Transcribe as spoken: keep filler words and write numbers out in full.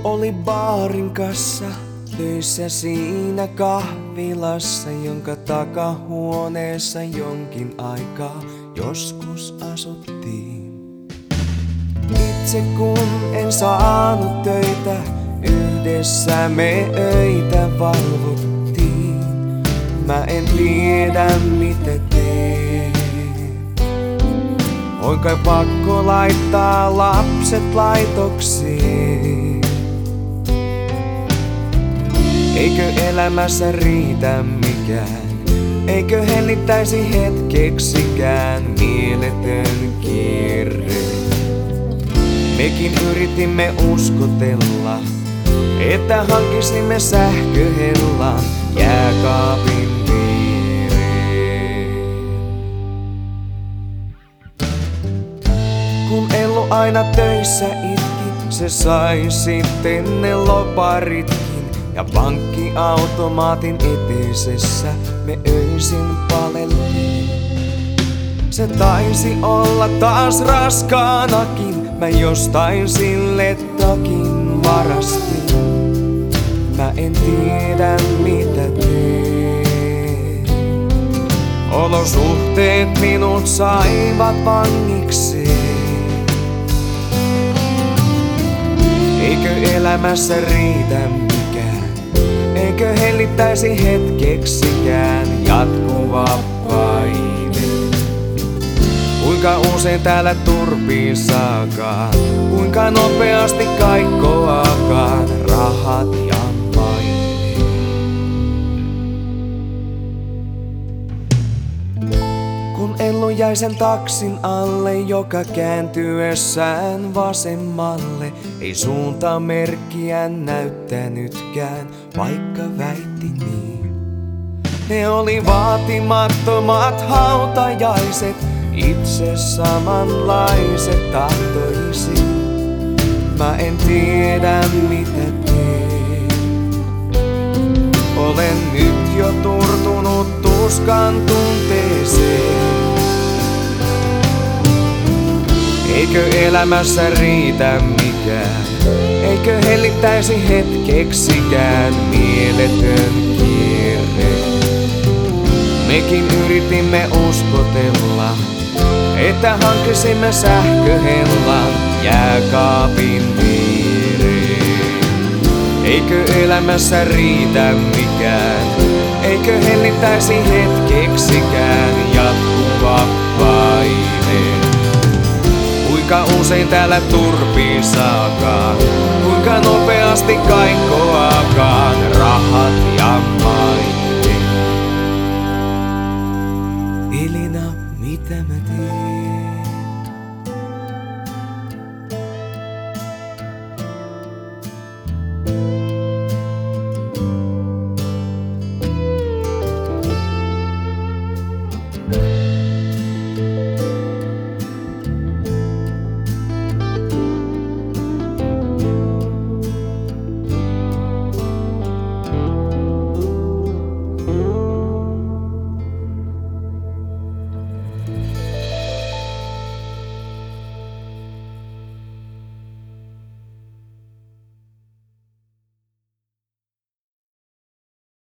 Oli baarin kassa töissä siinä kahvilassa, jonka takahuoneessa jonkin aikaa joskus asuttiin. Itse kun en saanut töitä, yhdessä me öitä valvottiin. Mä en tiedä mitä teen. On kai pakko laittaa lapset laitoksiin. Eikö elämässä riitä mikään? Eikö hellittäisi hetkeksikään mieletön kierre? Mekin yritimme uskotella, että hankisimme sähköhellan jääkaapin viereen. Kun Ellu aina töissä itki, se sai sitten ne loparitkin. Ja pankkiautomaatin eteisessä me öisin paleltiin. Se taisi olla taas raskaanakin, mä jostain sille takin varastin. Mä en tiedä mitä teen. Olosuhteet minut saivat vangikseen. Eikö elämässä riitä mikään? Eikö hellittäisi hetkeksikään jatkuva paine? Kuinka usein täällä turpiissakaan, kuinka nopeasti kaikkoakaan rahat ja maine. Kun Ellu jäi sen taksin alle, joka kääntyessään vasemmalle ei suuntamerkkiä näyttänytkään, vaikka väitti niin. Ne oli vaatimattomat hautajaiset, itse samanlaiset tahtoisin. Mä en tiedä mitä teen. Olen nyt jo turtunut tuskan tunteeseen. Eikö elämässä riitä mikään? Eikö hellittäisi hetkeksikään mieletön kierre? Mekin yritimme uskotella, että hankisimme sähköhellan jääkaapin viereen. Eikö elämässä riitä mikään? Eikö hellittäisi hetkeksikään jatkuva paine? Kuinka usein täällä turpiissakaan, kuinka nopeasti kaikkoakaan rahat ja maine.